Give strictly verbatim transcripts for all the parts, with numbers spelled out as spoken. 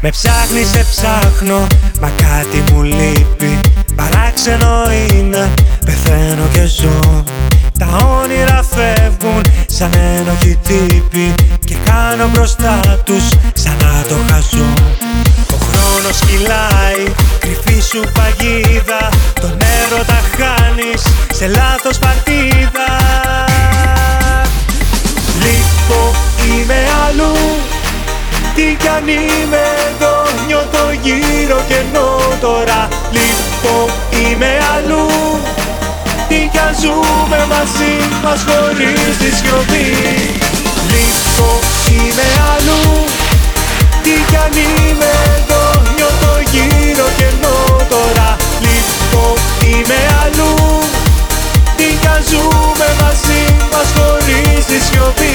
Με ψάχνεις, σε ψάχνω, μα κάτι μου λείπει. Παράξενο είναι, πεθαίνω και ζω. Τα όνειρα φεύγουν σαν ένοχοι τύποι και κάνω μπροστά τους σαν να το χαζώ. Ο χρόνος κυλάει, κρυφή σου παγίδα. Τον έρωτα χάνεις σε λάθος παρτίδα. Λείπω, είμαι αλλού. Τι κι αν είμαι εδώ, νιώθω γύρω κενό τώρα. Λείπω, είμαι αλλού. Τι κι αν ζούμε μαζί μας χωρίς τη σιωπή. Λείπω, είμαι αλλού. Τι κι αν είμαι εδώ, νιώθω γύρω κενό τώρα. Λείπω, είμαι αλλού. Τι κι αν ζούμε μαζί μας χωρίς τη σιωπή.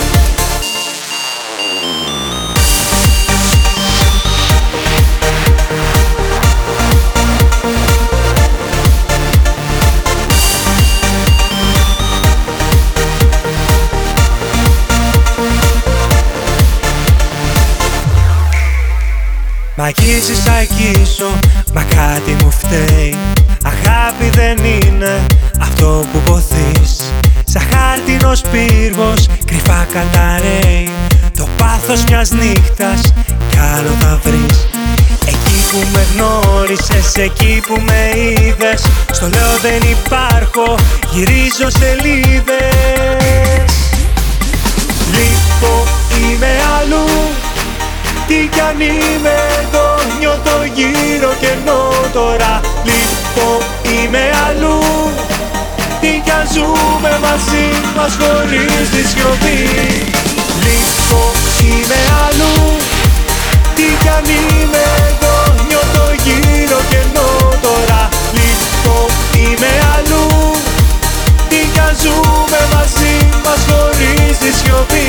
Μ' αγγίζεις, θα αγγίσω, μα κάτι μου φταίει. Αγάπη δεν είναι αυτό που ποθείς. Σαν χάρτινος πύργος κρυφά καταραίει το πάθος μιας νύχτας κι άλλο θα βρεις. Εκεί που με γνώρισες, εκεί που με είδες, στο λέω δεν υπάρχω, γυρίζω σελίδες. Λείπω, είμαι αλλού. Τι κι αν είμαι εδώ, νιώθω γύρω κενό τώρα. Λείπω, είμαι αλλού. Τι κι αν ζούμε μαζί μας χωρίς τη σιωπή. Λείπω, είμαι αλλού. Τι κι αν είμαι εδώ, νιώθω γύρω κενό τώρα. Λείπω, είμαι αλλού. Τι κι αν ζούμε μαζί μας χωρίς τη σιωπή.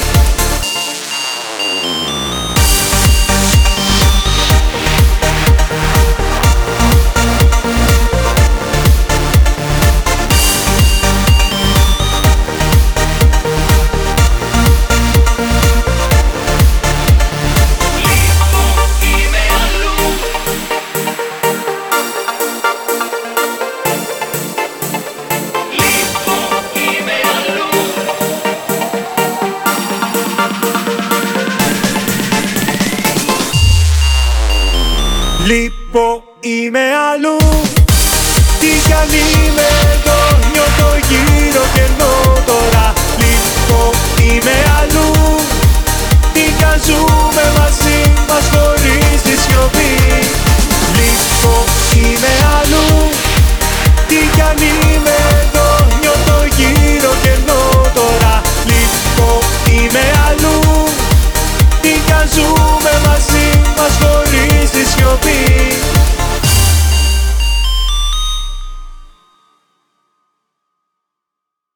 Λείπω, είμαι αλλού. Τι κι αν είμαι εδώ, νιώθω γύρω κενό τώρα.